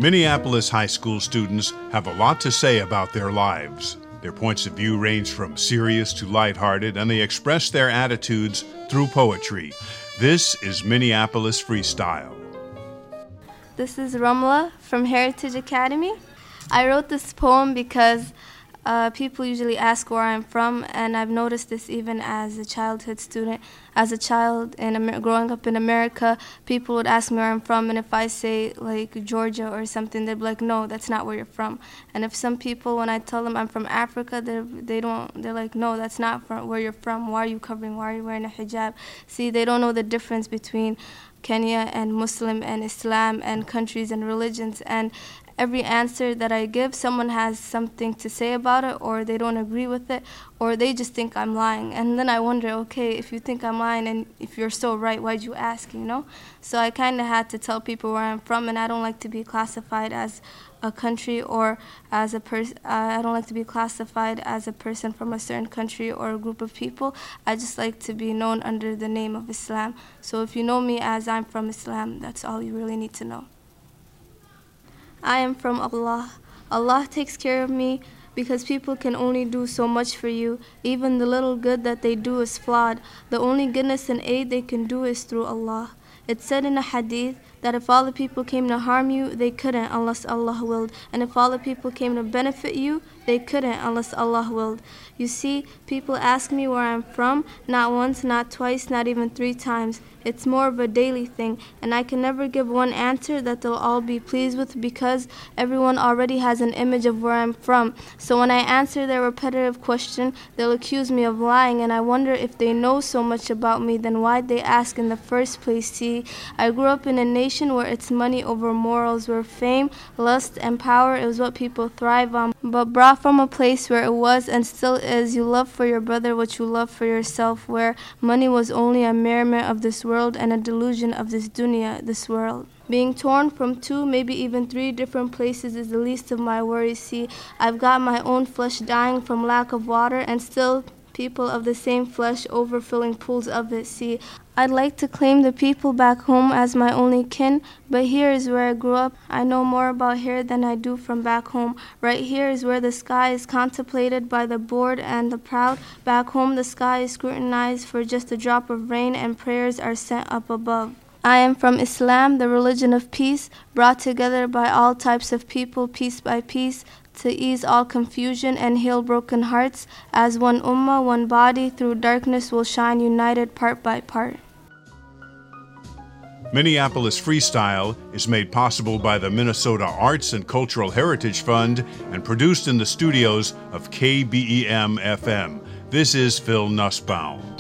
Minneapolis high school students have a lot to say about their lives. Their points of view range from serious to lighthearted, and they express their attitudes through poetry. This is Minneapolis Freestyle. This is Ramla from Heritage Academy. I wrote this poem because people usually ask where I'm from, and I've noticed this even as a childhood student. As a child growing up in America, people would ask me where I'm from, and if I say like Georgia or something, they'd be like, no, that's not where you're from. And if some people, when I tell them I'm from Africa, they're like, no, that's not where you're from. Why are you covering? Why are you wearing a hijab? See, they don't know the difference between Kenya and Muslim and Islam and countries and religions. And every answer that I give, someone has something to say about it, or they don't agree with it, or they just think I'm lying. And then I wonder, okay, if you think I'm lying and if you're so right, why'd you ask, you know? So I kind of had to tell people where I'm from, and I don't like to be classified as a country or as a person. I don't like to be classified as a person from a certain country or a group of people. I just like to be known under the name of Islam. So if you know me as I'm from Islam, that's all you really need to know. I am from Allah. Allah takes care of me because people can only do so much for you. Even the little good that they do is flawed. The only goodness and aid they can do is through Allah. It's said in a hadith that if all the people came to harm you, they couldn't unless Allah willed. And if all the people came to benefit you, they couldn't unless Allah willed. You see, people ask me where I'm from, not once, not twice, not even 3 times. It's more of a daily thing, and I can never give one answer that they'll all be pleased with because everyone already has an image of where I'm from. So when I answer their repetitive question, they'll accuse me of lying, and I wonder if they know so much about me, then why'd they ask in the first place? See, I grew up in a nation where it's money over morals, where fame, lust, and power is what people thrive on, but brought from a place where it was and still is, you love for your brother what you love for yourself, where money was only a merriment of this world and a delusion of this dunya, this world. Being torn from 2, maybe even 3 different places is the least of my worries. See, I've got my own flesh dying from lack of water, and still people of the same flesh overfilling pools of it. See, I'd like to claim the people back home as my only kin, but here is where I grew up. I know more about here than I do from back home. Right here is where the sky is contemplated by the bored and the proud. Back home the sky is scrutinized for just a drop of rain, and prayers are sent up above. I am from Islam, the religion of peace, brought together by all types of people, piece by piece, to ease all confusion and heal broken hearts. As one ummah, one body, through darkness will shine united part by part. Minneapolis Freestyle is made possible by the Minnesota Arts and Cultural Heritage Fund and produced in the studios of KBEM-FM. This is Phil Nussbaum.